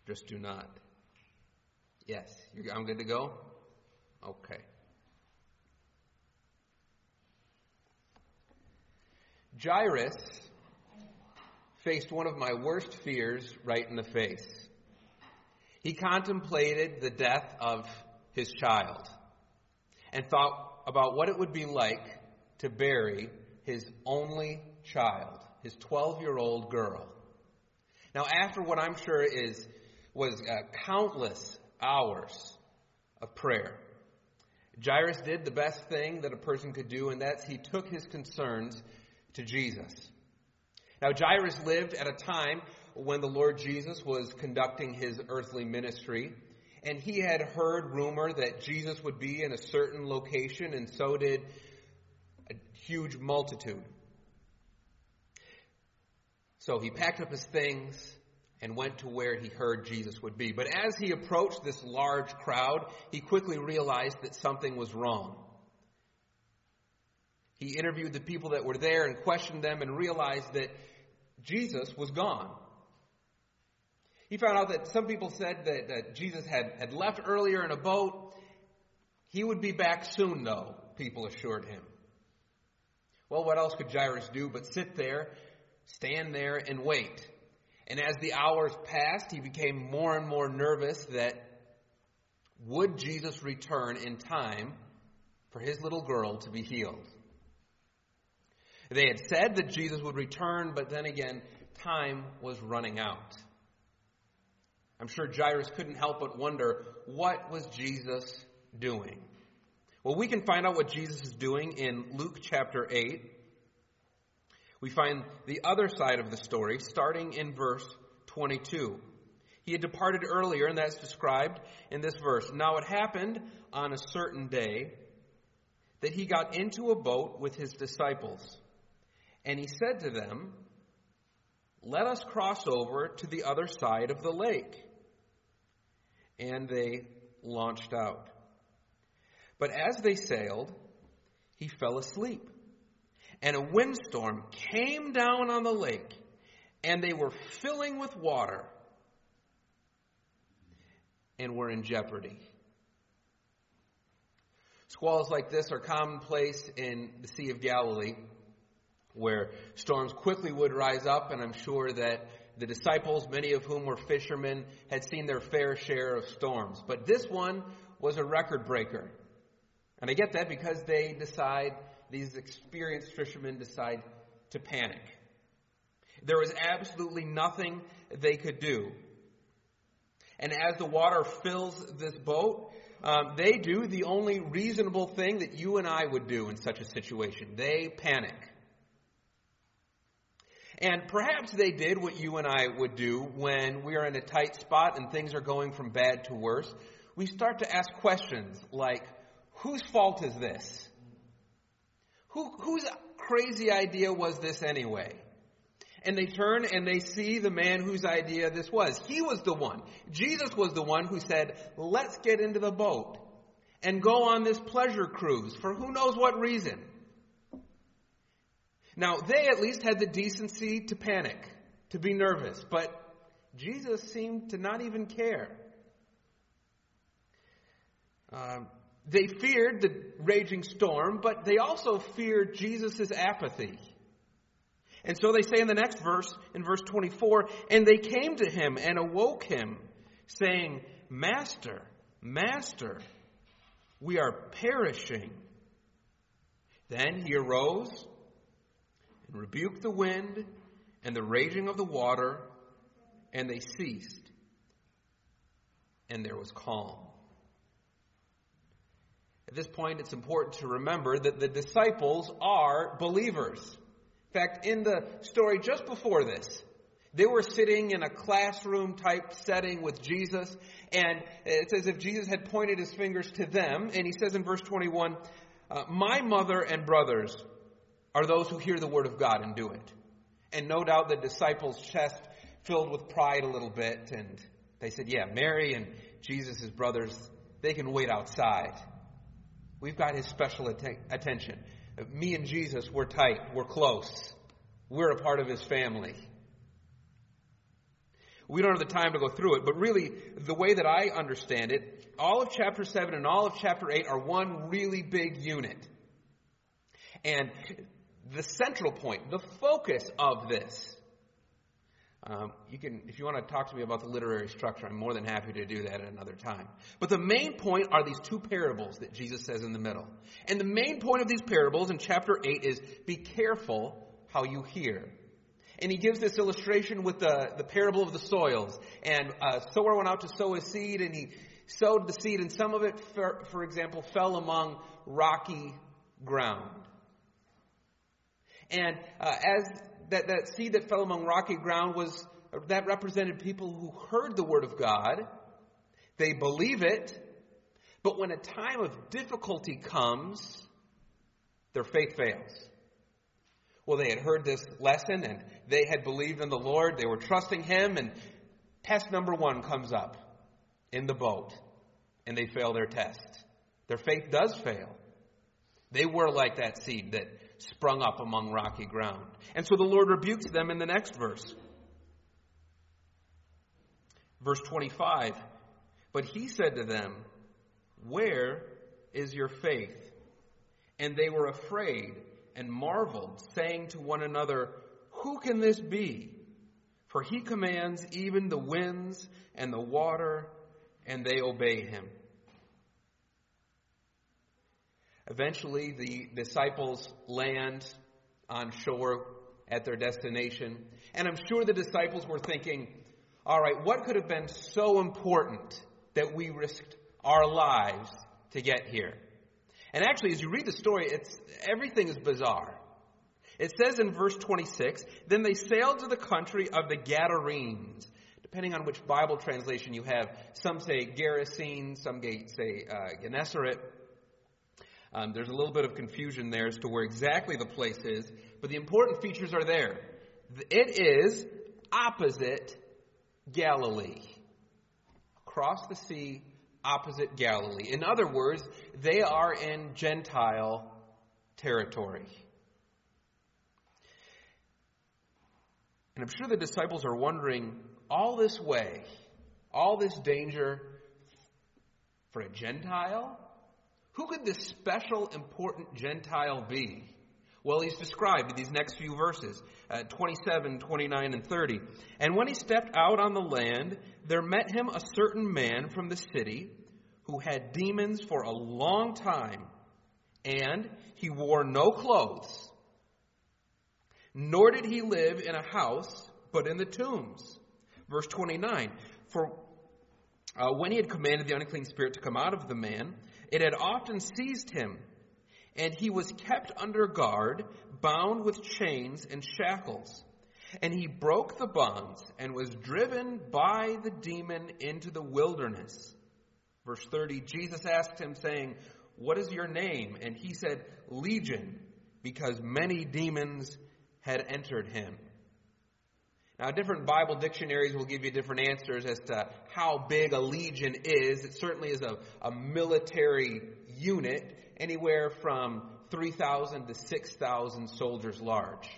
Just do not. Yes, I'm good to go? Okay. Jairus faced one of my worst fears right in the face. He contemplated the death of his child and thought about what it would be like to bury his only child, his 12-year-old girl. Now, after what I'm sure was countless hours of prayer, Jairus did the best thing that a person could do, and that's he took his concerns to Jesus. Now, Jairus lived at a time when the Lord Jesus was conducting his earthly ministry, and he had heard rumor that Jesus would be in a certain location, and so did a huge multitude. So he packed up his things and went to where he heard Jesus would be. But as he approached this large crowd, he quickly realized that something was wrong. He interviewed the people that were there and questioned them and realized that Jesus was gone. He found out that some people said that Jesus had left earlier in a boat. He would be back soon, though, people assured him. Well, what else could Jairus do but sit there, stand there, and wait? And as the hours passed, he became more and more nervous that would Jesus return in time for his little girl to be healed? They had said that Jesus would return, but then again, time was running out. I'm sure Jairus couldn't help but wonder, what was Jesus doing? Well, we can find out what Jesus is doing in Luke chapter 8. We find the other side of the story, starting in verse 22. He had departed earlier, and that's described in this verse. Now it happened on a certain day that he got into a boat with his disciples, and he said to them, "Let us cross over to the other side of the lake." And they launched out. But as they sailed, he fell asleep. And a windstorm came down on the lake, and they were filling with water and were in jeopardy. Squalls like this are commonplace in the Sea of Galilee, where storms quickly would rise up, and I'm sure that the disciples, many of whom were fishermen, had seen their fair share of storms. But this one was a record breaker. And I get that because these experienced fishermen decide to panic. There was absolutely nothing they could do. And as the water fills this boat, they do the only reasonable thing that you and I would do in such a situation. They panic. And perhaps they did what you and I would do when we are in a tight spot and things are going from bad to worse. We start to ask questions like, whose fault is this? Whose crazy idea was this anyway? And they turn and they see the man whose idea this was. He was the one. Jesus was the one who said, let's get into the boat and go on this pleasure cruise for who knows what reason. Now, they at least had the decency to panic, to be nervous, but Jesus seemed to not even care. They feared the raging storm, but they also feared Jesus' apathy. And so they say in the next verse, in verse 24, and they came to him and awoke him, saying, Master, Master, we are perishing. Then he arose and rebuked the wind and the raging of the water, and they ceased, and there was calm. At this point, it's important to remember that the disciples are believers. In fact, in the story just before this, they were sitting in a classroom-type setting with Jesus, and it's as if Jesus had pointed his fingers to them, and he says in verse 21, my mother and brothers are those who hear the word of God and do it. And no doubt the disciples' chest filled with pride a little bit, and they said, yeah, Mary and Jesus' brothers, they can wait outside. We've got his special attention. Me and Jesus, we're tight, we're close. We're a part of his family. We don't have the time to go through it, but really, the way that I understand it, all of chapter 7 and all of chapter 8 are one really big unit. And the central point, the focus of this, if you want to talk to me about the literary structure, I'm more than happy to do that at another time. But the main point are these two parables that Jesus says in the middle. And the main point of these parables in chapter 8 is, be careful how you hear. And he gives this illustration with the parable of the soils. And a sower went out to sow his seed, and he sowed the seed, and some of it, for example, fell among rocky ground. And as that seed that fell among rocky ground that represented people who heard the word of God. They believe it, but when a time of difficulty comes, their faith fails. Well, they had heard this lesson, and they had believed in the Lord. They were trusting Him, and test number 1 comes up in the boat, and they fail their test. Their faith does fail. They were like that seed that sprung up among rocky ground. And so the Lord rebukes them in the next verse. Verse 25, but He said to them, where is your faith? And they were afraid and marveled, saying to one another, who can this be? For He commands even the winds and the water, and they obey Him. Eventually, the disciples land on shore at their destination. And I'm sure the disciples were thinking, all right, what could have been so important that we risked our lives to get here? And actually, as you read the story, everything is bizarre. It says in verse 26, then they sailed to the country of the Gadarenes. Depending on which Bible translation you have, some say Gerasenes, some say Gennesaret. There's a little bit of confusion there as to where exactly the place is, but the important features are there. It is opposite Galilee. Across the sea, opposite Galilee. In other words, they are in Gentile territory. And I'm sure the disciples are wondering, all this way, all this danger for a Gentile? Who could this special, important Gentile be? Well, he's described in these next few verses, 27, 29, and 30. And when he stepped out on the land, there met him a certain man from the city who had demons for a long time, and he wore no clothes, nor did he live in a house, but in the tombs. Verse 29, for when he had commanded the unclean spirit to come out of the man, it had often seized him, and he was kept under guard, bound with chains and shackles. And he broke the bonds and was driven by the demon into the wilderness. Verse 30, Jesus asked him, saying, what is your name? And he said, Legion, because many demons had entered him. Now, different Bible dictionaries will give you different answers as to how big a legion is. It certainly is a military unit, anywhere from 3,000 to 6,000 soldiers large.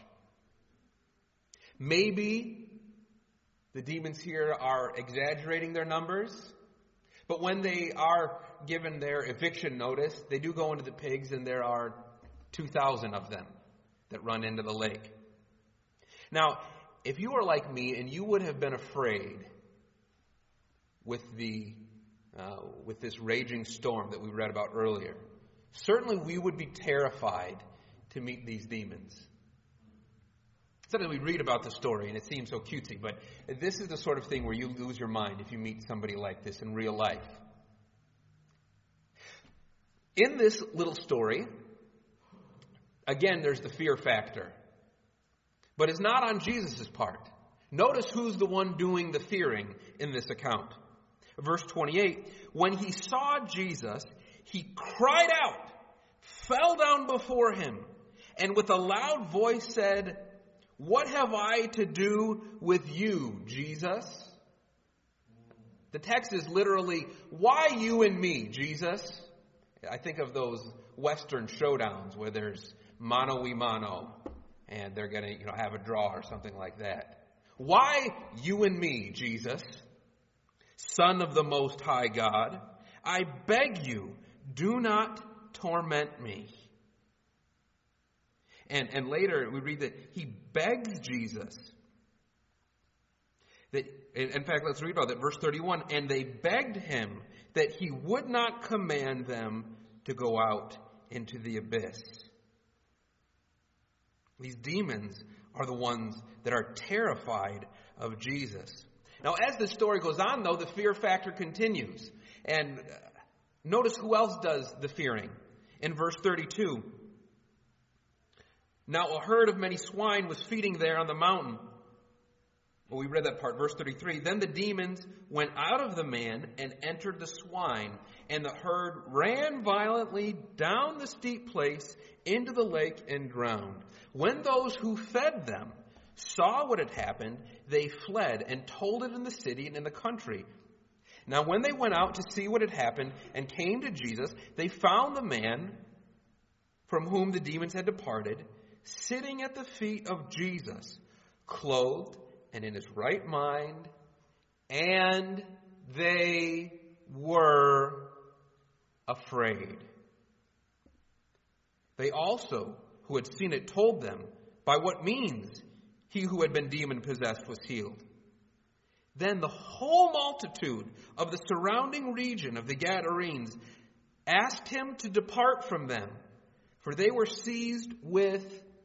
Maybe the demons here are exaggerating their numbers, but when they are given their eviction notice, they do go into the pigs, and there are 2,000 of them that run into the lake. Now, if you are like me and you would have been afraid with this raging storm that we read about earlier, certainly we would be terrified to meet these demons. Sometimes we read about the story and it seems so cutesy, but this is the sort of thing where you lose your mind if you meet somebody like this in real life. In this little story, again, there's the fear factor. But it's not on Jesus' part. Notice who's the one doing the fearing in this account. Verse 28, when he saw Jesus, he cried out, fell down before him, and with a loud voice said, what have I to do with you, Jesus? The text is literally, why you and me, Jesus? I think of those Western showdowns where there's mano y mano, and they're going to have a draw or something like that. Why you and me, Jesus, Son of the Most High God? I beg you, do not torment me. And later we read that he begs Jesus. That, in fact, let's read about that. Verse 31, and they begged him that he would not command them to go out into the abyss. These demons are the ones that are terrified of Jesus. Now, as the story goes on, though, the fear factor continues. And notice who else does the fearing. In verse 32, now a herd of many swine was feeding there on the mountain. Well, we read that part, verse 33. Then the demons went out of the man and entered the swine, and the herd ran violently down the steep place into the lake and drowned. When those who fed them saw what had happened, they fled and told it in the city and in the country. Now when they went out to see what had happened and came to Jesus, they found the man from whom the demons had departed, sitting at the feet of Jesus, clothed and in his right mind, and they were afraid. They also, who had seen it, told them by what means he who had been demon-possessed was healed. Then the whole multitude of the surrounding region of the Gadarenes asked him to depart from them, for they were seized with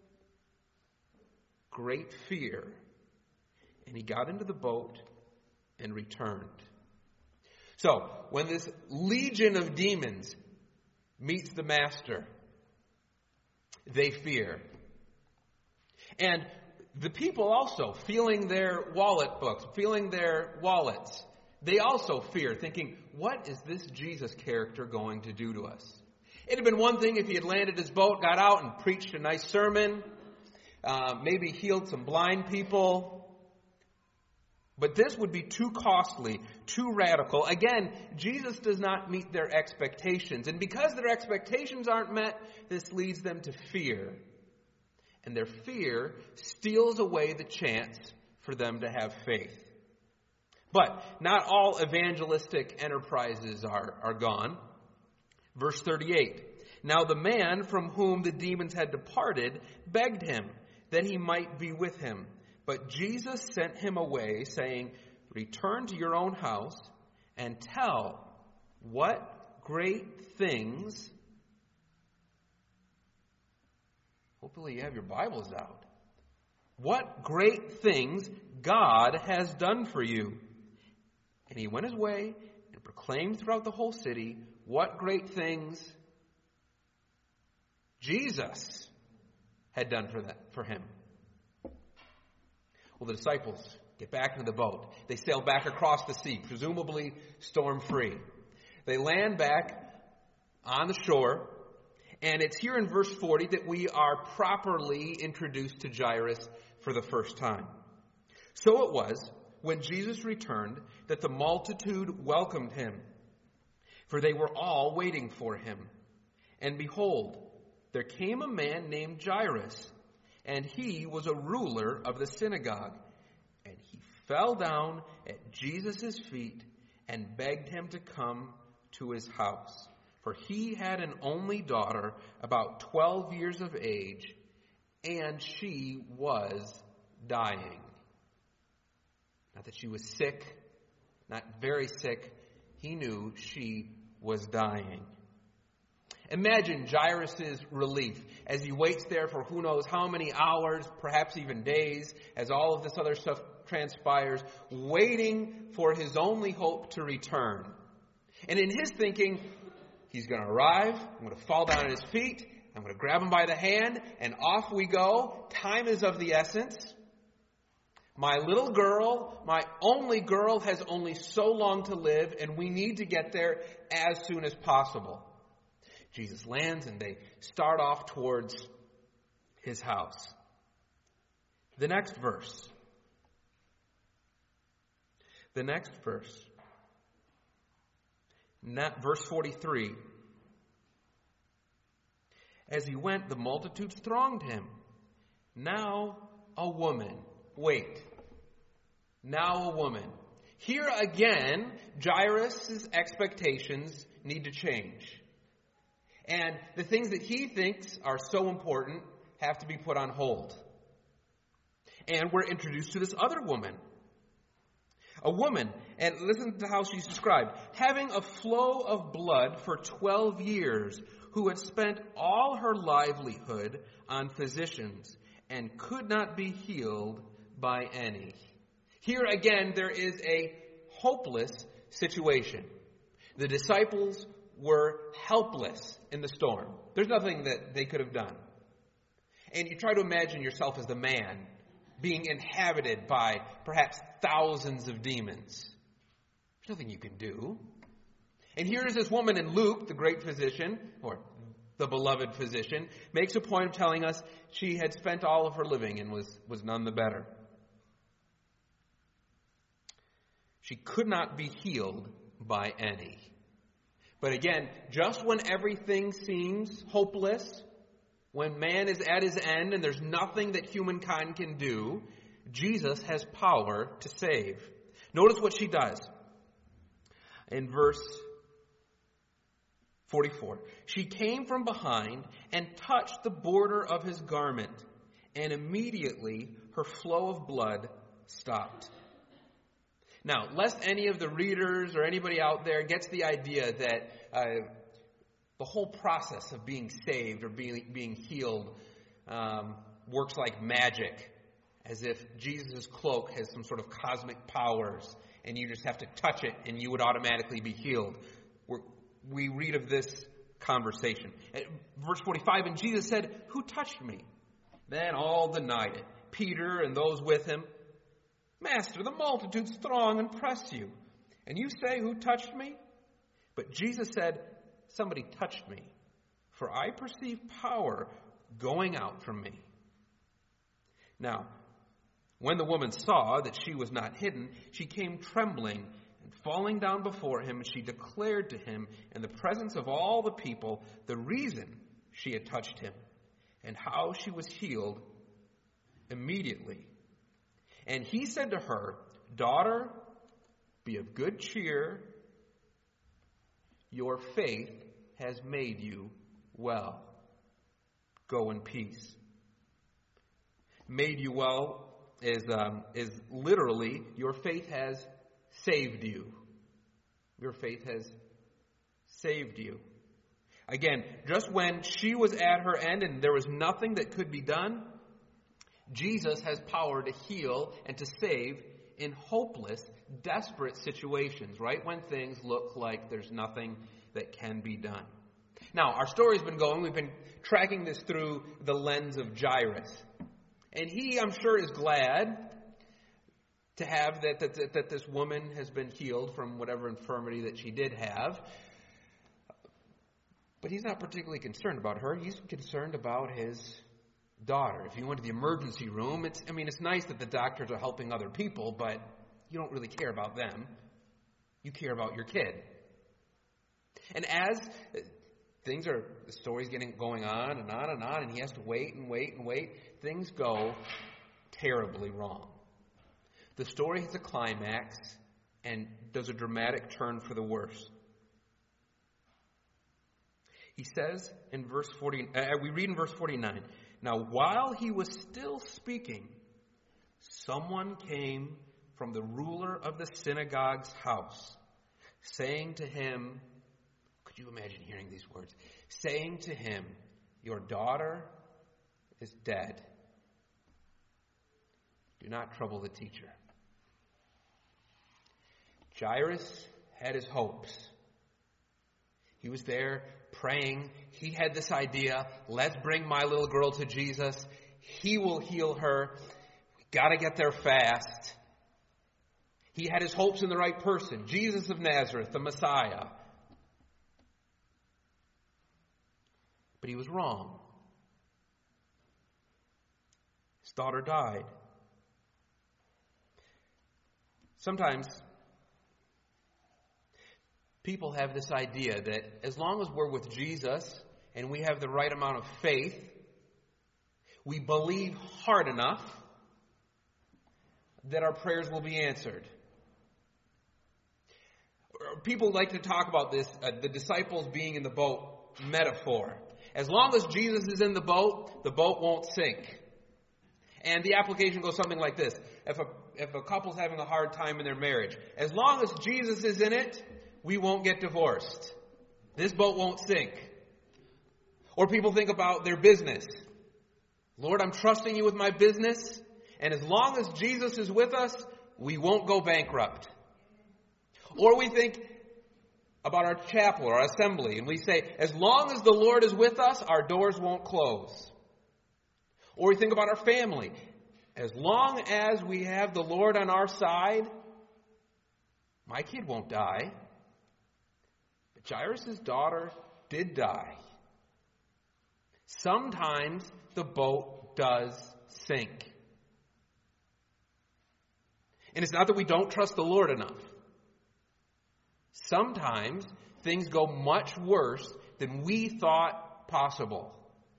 great fear. And he got into the boat and returned. So, when this legion of demons meets the master, they fear. And the people also, feeling their wallet books, feeling their wallets, they also fear, thinking, what is this Jesus character going to do to us? It had been one thing if he had landed his boat, got out and preached a nice sermon, maybe healed some blind people. But this would be too costly, too radical. Again, Jesus does not meet their expectations. And because their expectations aren't met, this leads them to fear. And their fear steals away the chance for them to have faith. But not all evangelistic enterprises are gone. Verse 38. Now the man from whom the demons had departed begged him that he might be with him. But Jesus sent him away, saying, return to your own house and tell what great things. Hopefully you have your Bibles out. What great things God has done for you. And he went his way and proclaimed throughout the whole city what great things Jesus had done for him. Well, the disciples get back into the boat. They sail back across the sea, presumably storm-free. They land back on the shore, and it's here in verse 40 that we are properly introduced to Jairus for the first time. So it was, when Jesus returned, that the multitude welcomed him, for they were all waiting for him. And behold, there came a man named Jairus, and he was a ruler of the synagogue. And he fell down at Jesus' feet and begged him to come to his house. For he had an only daughter, about 12 years of age, and she was dying. Not that she was sick, not very sick. He knew she was dying. Imagine Jairus' relief as he waits there for who knows how many hours, perhaps even days, as all of this other stuff transpires, waiting for his only hope to return. And in his thinking, he's going to arrive, I'm going to fall down at his feet, I'm going to grab him by the hand, and off we go. Time is of the essence. My little girl, my only girl, has only so long to live, and we need to get there as soon as possible. Jesus lands and they start off towards his house. The next verse. Verse 43. As he went, the multitudes thronged him. Now a woman. Wait. now a woman. Here again, Jairus' expectations need to change. And the things that he thinks are so important have to be put on hold. And we're introduced to this other woman. A woman, and listen to how she's described, having a flow of blood for 12 years, who had spent all her livelihood on physicians and could not be healed by any. Here again, there is a hopeless situation. The disciples were helpless in the storm. There's nothing that they could have done. And you try to imagine yourself as the man being inhabited by perhaps thousands of demons. There's nothing you can do. And here is this woman in Luke, the great physician, or the beloved physician, makes a point of telling us she had spent all of her living and was none the better. She could not be healed by any. But again, just when everything seems hopeless, when man is at his end and there's nothing that humankind can do, Jesus has power to save. Notice what she does. In verse 44, she came from behind and touched the border of his garment, and immediately her flow of blood stopped. Now, lest any of the readers or anybody out there gets the idea that the whole process of being saved or being healed works like magic, as if Jesus' cloak has some sort of cosmic powers and you just have to touch it and you would automatically be healed. We read of this conversation. Verse 45, and Jesus said, "Who touched me?" Then all denied it. Peter and those with him. "Master, the multitudes throng and press you, and you say, 'Who touched me?'" But Jesus said, "Somebody touched me, for I perceive power going out from me." Now, when the woman saw that she was not hidden, she came trembling, and falling down before him, she declared to him in the presence of all the people the reason she had touched him, and how she was healed immediately. And he said to her, "Daughter, be of good cheer. Your faith has made you well. Go in peace." Made you well is literally, your faith has saved you. Your faith has saved you. Again, just when she was at her end and there was nothing that could be done, Jesus has power to heal and to save in hopeless, desperate situations, right when things look like there's nothing that can be done. Now, our story's been going. We've been tracking this through the lens of Jairus. And he, I'm sure, is glad to have that this woman has been healed from whatever infirmity that she did have. But he's not particularly concerned about her. He's concerned about his daughter. If you went to the emergency room, it's nice that the doctors are helping other people, but you don't really care about them. You care about your kid. And as the story's going on and on and on, and he has to wait and wait and wait, things go terribly wrong. The story hits a climax and does a dramatic turn for the worse. He says in verse 40, we read in verse 49, "Now while he was still speaking, someone came from the ruler of the synagogue's house, saying to him," could you imagine hearing these words? "Saying to him, 'Your daughter is dead. Do not trouble the teacher.'" Jairus had his hopes. He was there praying. He had this idea, let's bring my little girl to Jesus. He will heal her. We got to get there fast. He had his hopes in the right person, Jesus of Nazareth, the Messiah. But he was wrong. His daughter died. Sometimes people have this idea that as long as we're with Jesus and we have the right amount of faith, we believe hard enough, that our prayers will be answered. People like to talk about this, the disciples being in the boat metaphor. As long as Jesus is in the boat won't sink. And the application goes something like this. If a couple's having a hard time in their marriage, as long as Jesus is in it, we won't get divorced. This boat won't sink. Or people think about their business. Lord, I'm trusting you with my business, and as long as Jesus is with us, we won't go bankrupt. Or we think about our chapel or our assembly, and we say, as long as the Lord is with us, our doors won't close. Or we think about our family. As long as we have the Lord on our side, my kid won't die. But Jairus' daughter did die. Sometimes the boat does sink. And it's not that we don't trust the Lord enough. Sometimes things go much worse than we thought possible.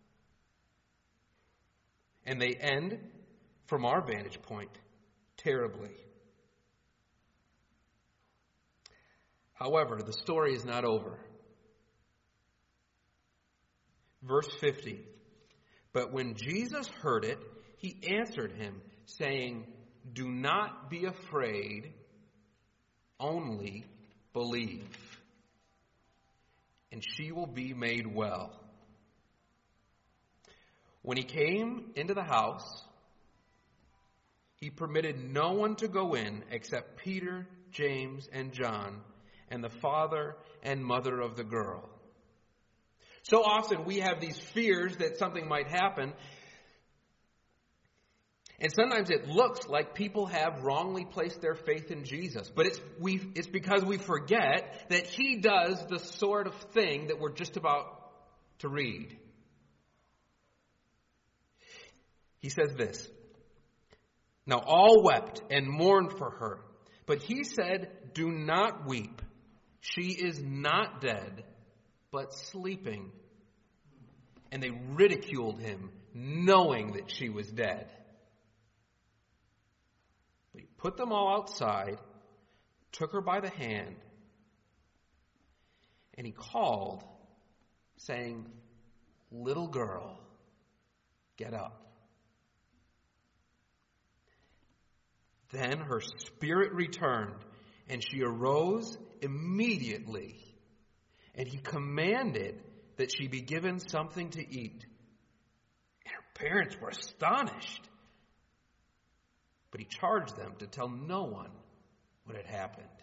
And they end, from our vantage point, terribly. However, the story is not over. Verse 50. But when Jesus heard it, he answered him, saying, do not be afraid, only believe, and she will be made well. When he came into the house, he permitted no one to go in except Peter, James, and John, and the father and mother of the girl. So often we have these fears that something might happen, and sometimes it looks like people have wrongly placed their faith in Jesus. But it's because we forget that he does the sort of thing that we're just about to read. He says this, now all wept and mourned for her, but he said, do not weep. She is not dead, but sleeping. And they ridiculed him, knowing that she was dead. But he put them all outside, took her by the hand, and he called, saying, little girl, get up. Then her spirit returned, and she arose immediately. And he commanded that she be given something to eat. And her parents were astonished. But he charged them to tell no one what had happened.